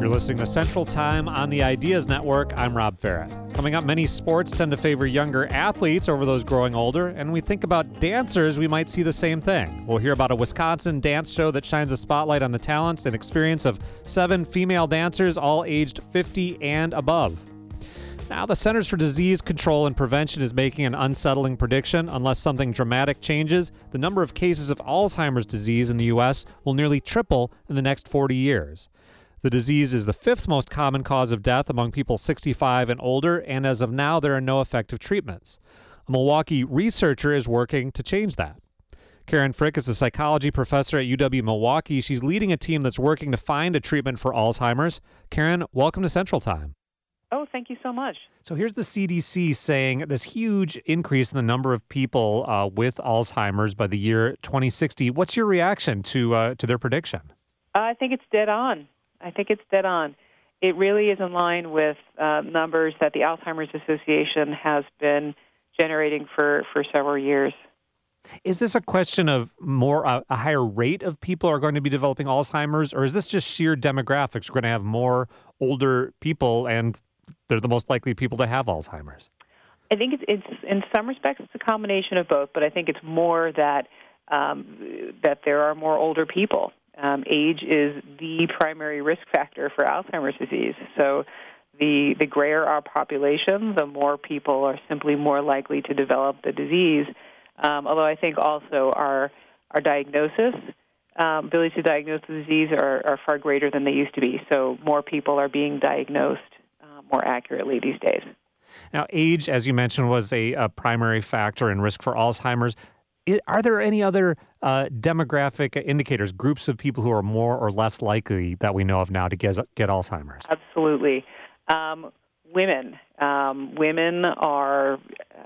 You're listening to Central Time on the Ideas Network. I'm Rob Farrett. Coming up, many sports tend to favor younger athletes over those growing older, and we think about dancers, we might see the same thing. We'll hear about a Wisconsin dance show that shines a spotlight on the talents and experience of 7 female dancers, all aged 50 and above. Now, the Centers for Disease Control and Prevention is making an unsettling prediction. Unless something dramatic changes, the number of cases of Alzheimer's disease in the U.S. will nearly triple in the next 40 years. The disease is the 5th most common cause of death among people 65 and older, and as of now, there are no effective treatments. A Milwaukee researcher is working to change that. Karen Frick is a psychology professor at UW-Milwaukee. She's leading a team that's working to find a treatment for Alzheimer's. Karen, welcome to Central Time. Oh, thank you so much. So here's the CDC saying this huge increase in the number of people with Alzheimer's by the year 2060. What's your reaction to their prediction? I think it's dead on. It really is in line with numbers that the Alzheimer's Association has been generating for several years. Is this a question of a higher rate of people are going to be developing Alzheimer's, or is this just sheer demographics? We're going to have more older people, and they're the most likely people to have Alzheimer's. I think it's in some respects it's a combination of both, but I think it's more that there are more older people. Age is the primary risk factor for Alzheimer's disease. So the grayer our population, the more people are simply more likely to develop the disease. Although I think also our diagnosis, ability to diagnose the disease are far greater than they used to be. So more people are being diagnosed more accurately these days. Now, age, as you mentioned, was a primary factor in risk for Alzheimer's. Are there any other demographic indicators, groups of people who are more or less likely that we know of now to get Alzheimer's? Absolutely. Women. Women are,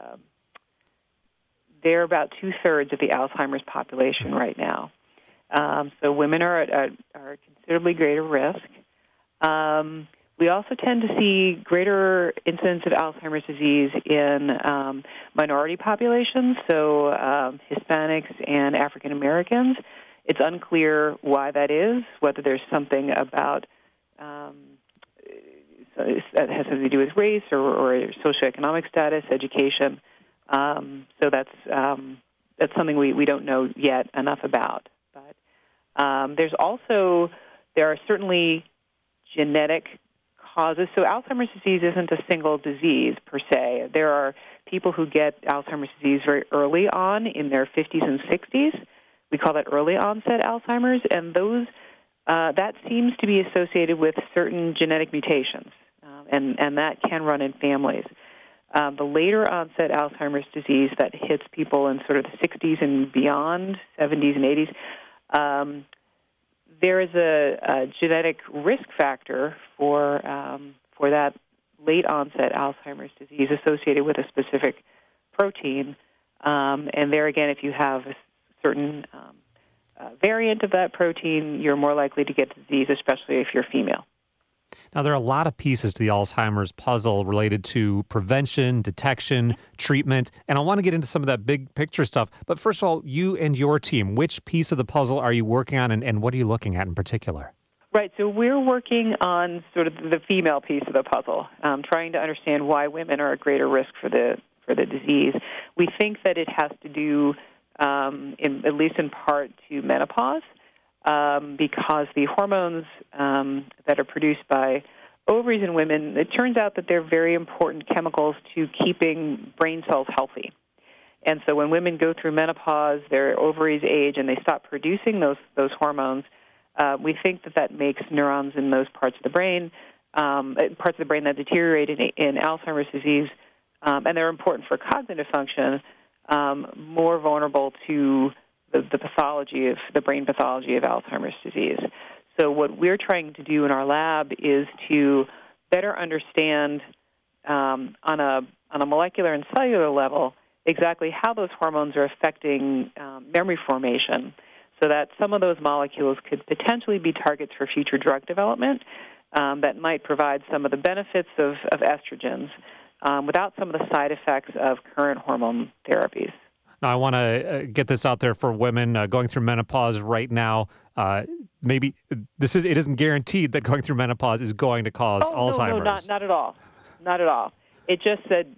they're about 2/3 of the Alzheimer's population right now. So women are at considerably greater risk. We also tend to see greater incidence of Alzheimer's disease in minority populations, so Hispanics and African Americans. It's unclear why that is, whether there's something about that has something to do with race or socioeconomic status, education. So that's something we don't know yet enough about. But there are certainly genetic causes. So Alzheimer's disease isn't a single disease per se. There are people who get Alzheimer's disease very early on in their 50s and 60s. We call that early onset Alzheimer's, and that seems to be associated with certain genetic mutations, and that can run in families. The later onset Alzheimer's disease that hits people in sort of the 60s and beyond, 70s and 80s, there is a genetic risk factor for that late onset Alzheimer's disease associated with a specific protein. And there again, if you have a certain variant of that protein, you're more likely to get the disease, especially if you're female. Now, there are a lot of pieces to the Alzheimer's puzzle related to prevention, detection, treatment, and I want to get into some of that big picture stuff. But first of all, you and your team, which piece of the puzzle are you working on, and what are you looking at in particular? Right, so we're working on sort of the female piece of the puzzle, trying to understand why women are at greater risk for the disease. We think that it has to do, at least in part, to menopause. Because the hormones that are produced by ovaries in women, it turns out that they're very important chemicals to keeping brain cells healthy. And so when women go through menopause, their ovaries age, and they stop producing those hormones, we think that makes neurons in those parts of the brain that deteriorate in Alzheimer's disease, and they're important for cognitive function, more vulnerable to the pathology of the brain pathology of Alzheimer's disease. So what we're trying to do in our lab is to better understand on a molecular and cellular level exactly how those hormones are affecting memory formation, so that some of those molecules could potentially be targets for future drug development that might provide some of the benefits of estrogens without some of the side effects of current hormone therapies. Now, I want to get this out there for women going through menopause right now. maybe it isn't guaranteed that going through menopause is going to cause Alzheimer's. No, not at all. Not at all. It just said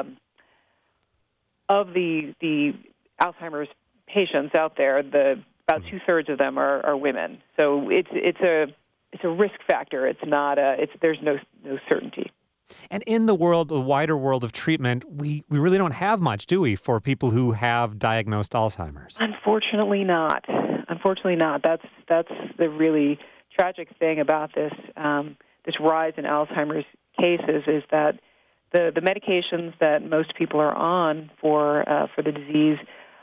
of the Alzheimer's patients out there, about 2/3 of them are women. So it's a risk factor. It's not there's no certainty. And in the wider world of treatment, we really don't have much, do we, for people who have diagnosed Alzheimer's? Unfortunately not. That's the really tragic thing about this rise in Alzheimer's cases is that the medications that most people are on for the disease,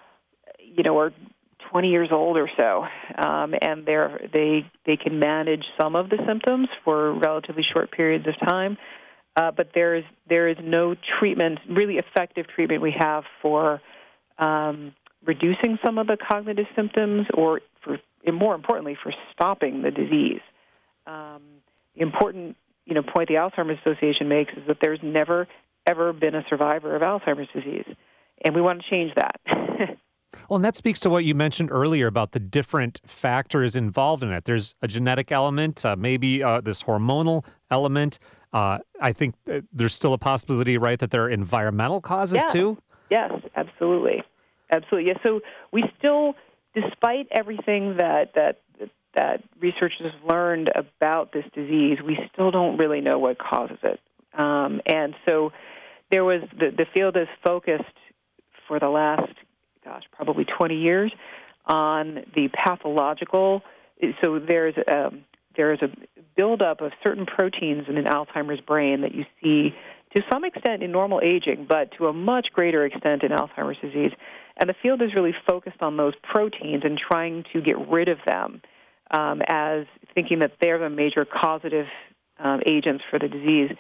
are 20 years old or so, and they can manage some of the symptoms for relatively short periods of time. But there is no treatment, really effective treatment we have for reducing some of the cognitive symptoms and more importantly, for stopping the disease. The important point the Alzheimer's Association makes is that there's never, ever been a survivor of Alzheimer's disease, and we want to change that. Well, and that speaks to what you mentioned earlier about the different factors involved in it. There's a genetic element, maybe this hormonal element. I think there's still a possibility, right, that there are environmental causes too? Yes, absolutely. Yeah, so we still, despite everything that researchers have learned about this disease, we still don't really know what causes it. And so there was the field has focused for the last, probably 20 years on the pathological. So there's a buildup of certain proteins in an Alzheimer's brain that you see to some extent in normal aging, but to a much greater extent in Alzheimer's disease. And the field is really focused on those proteins and trying to get rid of them as thinking that they're the major causative agents for the disease.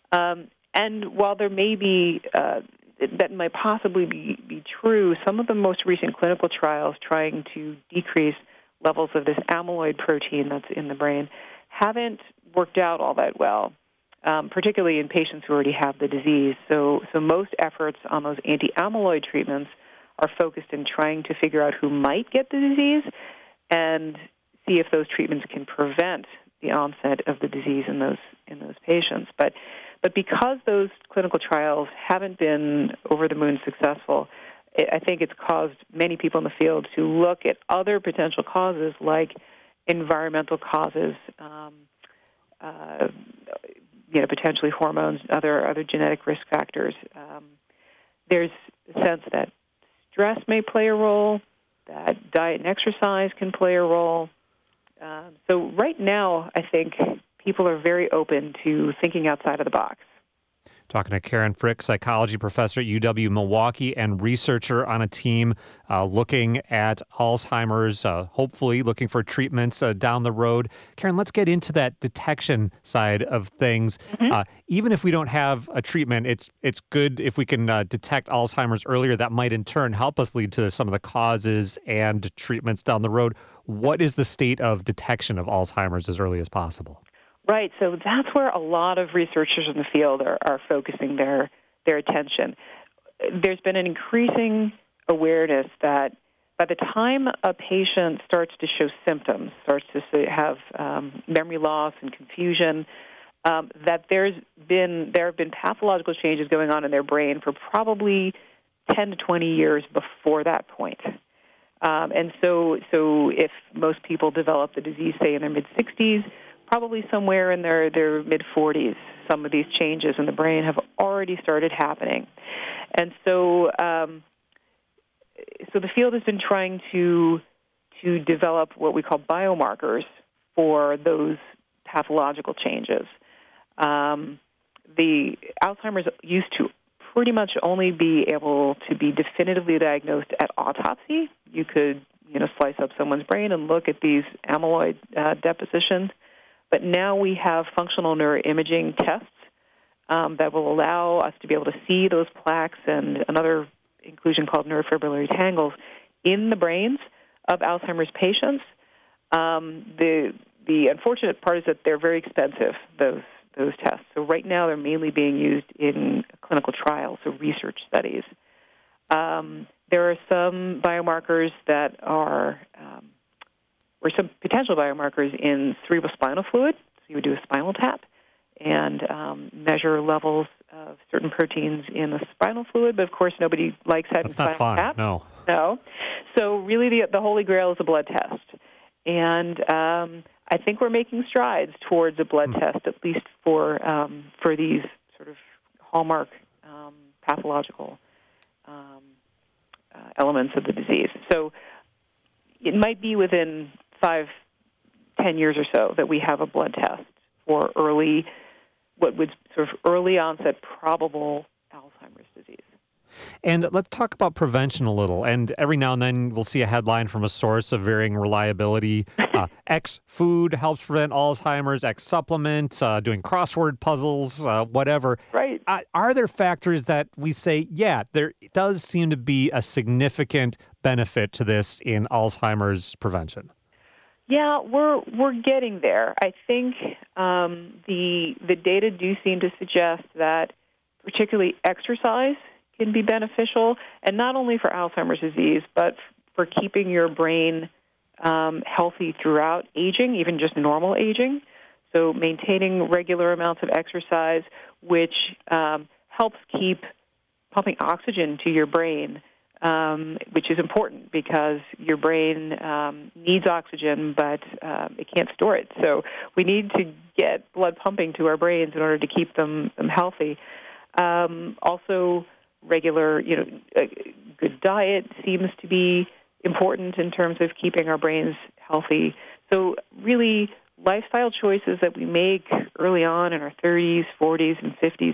And while there may be that might possibly be true, some of the most recent clinical trials trying to decrease levels of this amyloid protein that's in the brain haven't worked out all that well, particularly in patients who already have the disease. So most efforts on those anti-amyloid treatments are focused in trying to figure out who might get the disease and see if those treatments can prevent the onset of the disease in those patients. But because those clinical trials haven't been over the moon successful, I think it's caused many people in the field to look at other potential causes like environmental causes, potentially hormones, other genetic risk factors. There's a sense that stress may play a role, that diet and exercise can play a role. So right now, I think people are very open to thinking outside of the box. Talking to Karen Frick, psychology professor at UW-Milwaukee and researcher on a team looking at Alzheimer's, hopefully looking for treatments down the road. Karen, let's get into that detection side of things. Mm-hmm. Even if we don't have a treatment, it's good if we can detect Alzheimer's earlier. That might in turn help us lead to some of the causes and treatments down the road. What is the state of detection of Alzheimer's as early as possible? Right, so that's where a lot of researchers in the field are focusing their attention. There's been an increasing awareness that by the time a patient starts to show symptoms, starts to have memory loss and confusion, that there have been pathological changes going on in their brain for probably 10 to 20 years before that point. And so if most people develop the disease, say, in their mid-60s, probably somewhere in their mid-40s, some of these changes in the brain have already started happening. And so the field has been trying to develop what we call biomarkers for those pathological changes. The Alzheimer's used to pretty much only be able to be definitively diagnosed at autopsy. You could, slice up someone's brain and look at these amyloid depositions. But now we have functional neuroimaging tests that will allow us to be able to see those plaques and another inclusion called neurofibrillary tangles in the brains of Alzheimer's patients. The unfortunate part is that they're very expensive, those tests. So right now they're mainly being used in clinical trials, so research studies. There are some biomarkers that we're for some potential biomarkers in cerebrospinal fluid. So you would do a spinal tap and measure levels of certain proteins in the spinal fluid. But, of course, nobody likes having That's not spinal fun, tap. no. No. So really the holy grail is a blood test. And I think we're making strides towards a blood test, at least for these sort of hallmark pathological elements of the disease. So it might be within 5-10 years or so that we have a blood test for what would sort of early onset probable Alzheimer's disease. And let's talk about prevention a little. And every now and then we'll see a headline from a source of varying reliability. X food helps prevent Alzheimer's, X supplement, doing crossword puzzles, whatever. Right. Are there factors that we say, yeah, there does seem to be a significant benefit to this in Alzheimer's prevention? Yeah, we're getting there. I think the data do seem to suggest that particularly exercise can be beneficial, and not only for Alzheimer's disease, but for keeping your brain healthy throughout aging, even just normal aging. So maintaining regular amounts of exercise, which helps keep pumping oxygen to your brain, which is important because your brain needs oxygen, but it can't store it. So we need to get blood pumping to our brains in order to keep them healthy. Also, regular, good diet seems to be important in terms of keeping our brains healthy. So really, lifestyle choices that we make early on in our 30s, 40s, and 50s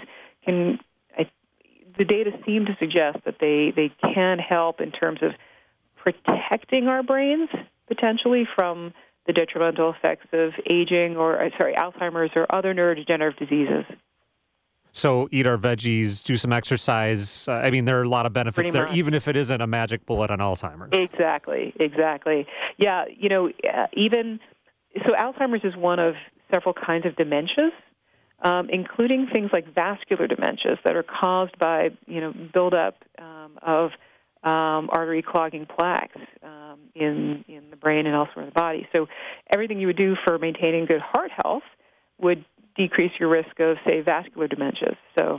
the data seem to suggest that they can help in terms of protecting our brains potentially from the detrimental effects of aging Alzheimer's or other neurodegenerative diseases. So eat our veggies, do some exercise. There are a lot of benefits there, even if it isn't a magic bullet on Alzheimer's. Exactly. Yeah, so Alzheimer's is one of several kinds of dementias, including things like vascular dementias that are caused by, buildup of artery clogging plaques in the brain and elsewhere in the body. So everything you would do for maintaining good heart health would decrease your risk of, say, vascular dementias. So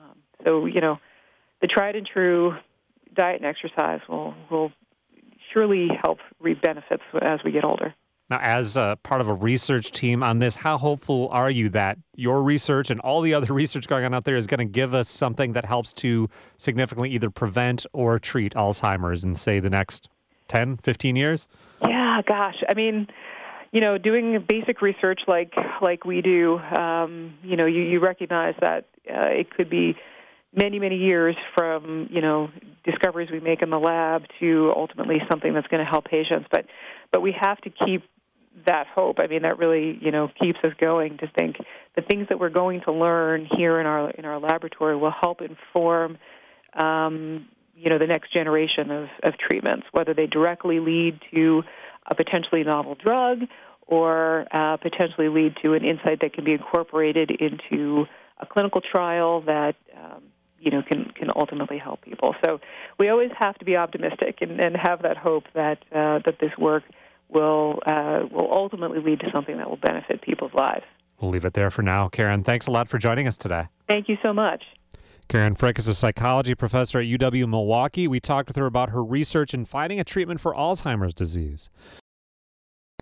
the tried and true diet and exercise will surely help reap benefits as we get older. Now, as part of a research team on this, how hopeful are you that your research and all the other research going on out there is going to give us something that helps to significantly either prevent or treat Alzheimer's in, say, the next 10, 15 years? Yeah, gosh. Doing basic research like we do, you recognize that it could be many, many years from, discoveries we make in the lab to ultimately something that's going to help patients. But we have to keep that hope. That really, keeps us going to think the things that we're going to learn here in our laboratory will help inform, the next generation of treatments, whether they directly lead to a potentially novel drug or potentially lead to an insight that can be incorporated into a clinical trial that can ultimately help people. So we always have to be optimistic and have that hope that this work will ultimately lead to something that will benefit people's lives. We'll leave it there for now. Karen, thanks a lot for joining us today. Thank you so much. Karen Frick is a psychology professor at UW-Milwaukee. We talked with her about her research in finding a treatment for Alzheimer's disease.